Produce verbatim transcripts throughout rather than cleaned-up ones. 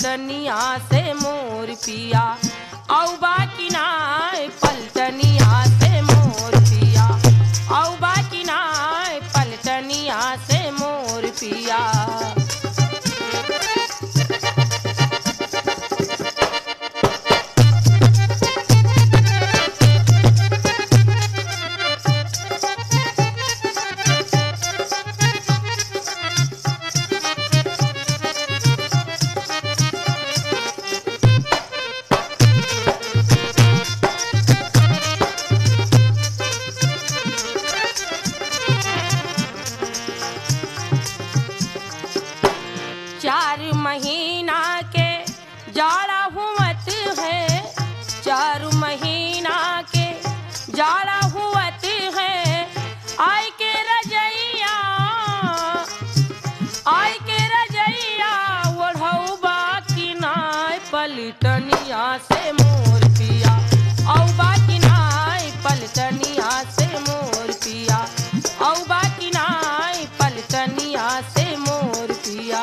पलटनिया से मोर पिया औ बाकी नाय पलटनिया से मोर पिया औ बाकी नाय पलटनिया से मोर पिया। चार महीना के जाड़ा हुवत है, चार महीना के जाड़ा हुवत है, आय के रजैया आय के रजैया ओढ़ऊ बाकी नाय पलटनिया से मोर पिया औ बाकी नाय पलटनिया से मोर पिया औ बाकी नाय पलटनिया से मोर पिया।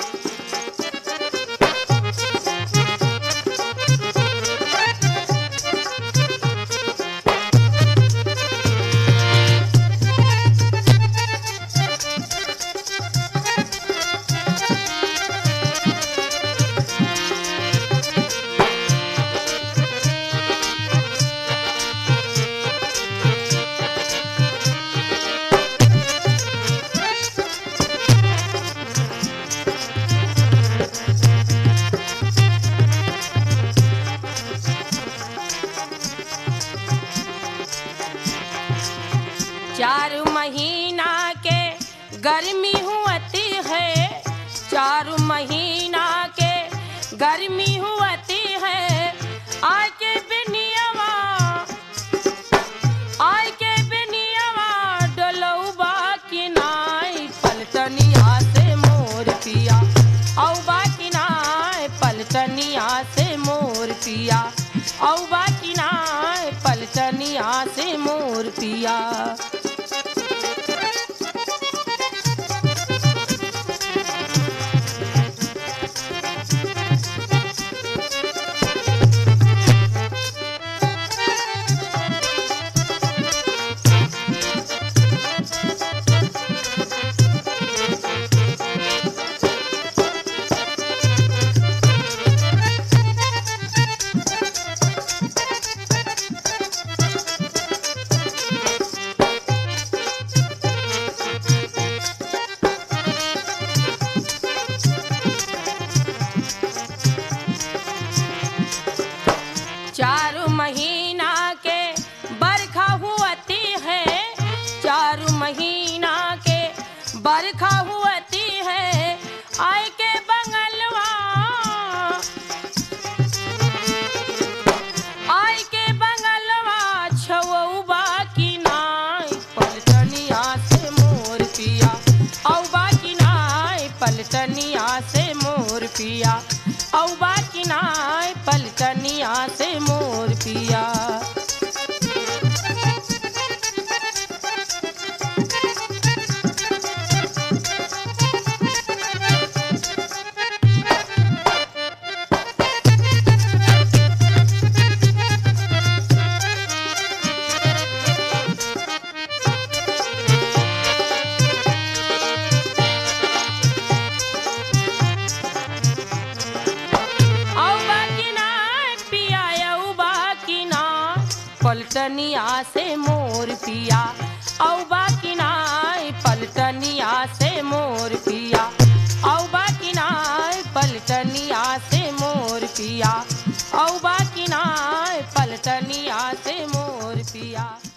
चार महीना के गर्मी हुवती है, चार महीना के गर्मी हुवती है, आय के बेनियवा आय के बेनियवा डोलऊ बाकी नाय पलटनिया से मोर पिया औ बाकी नाय पलटनिया से मोर पिया औ बाकी नाय पलटनिया से मोर पिया। चार महीना के बरखा हुवती है, चार महीना के बरखा हुवती है, आय के बंगलवा आय के बंगलवा छवऊ बाकी नाय पलटनिया से मोर पिया औ बाकी नाय पलटनिया से मोर पिया औ बाकी नाय पलटनिया से मोर पिया। पलटनिया से मोर पिया औ बाकी नाय पलटनिया से मोर पिया औ बाकी नाय पलटनिया से मोर पिया औ बाकी नाय पलटनिया से मोर पिया।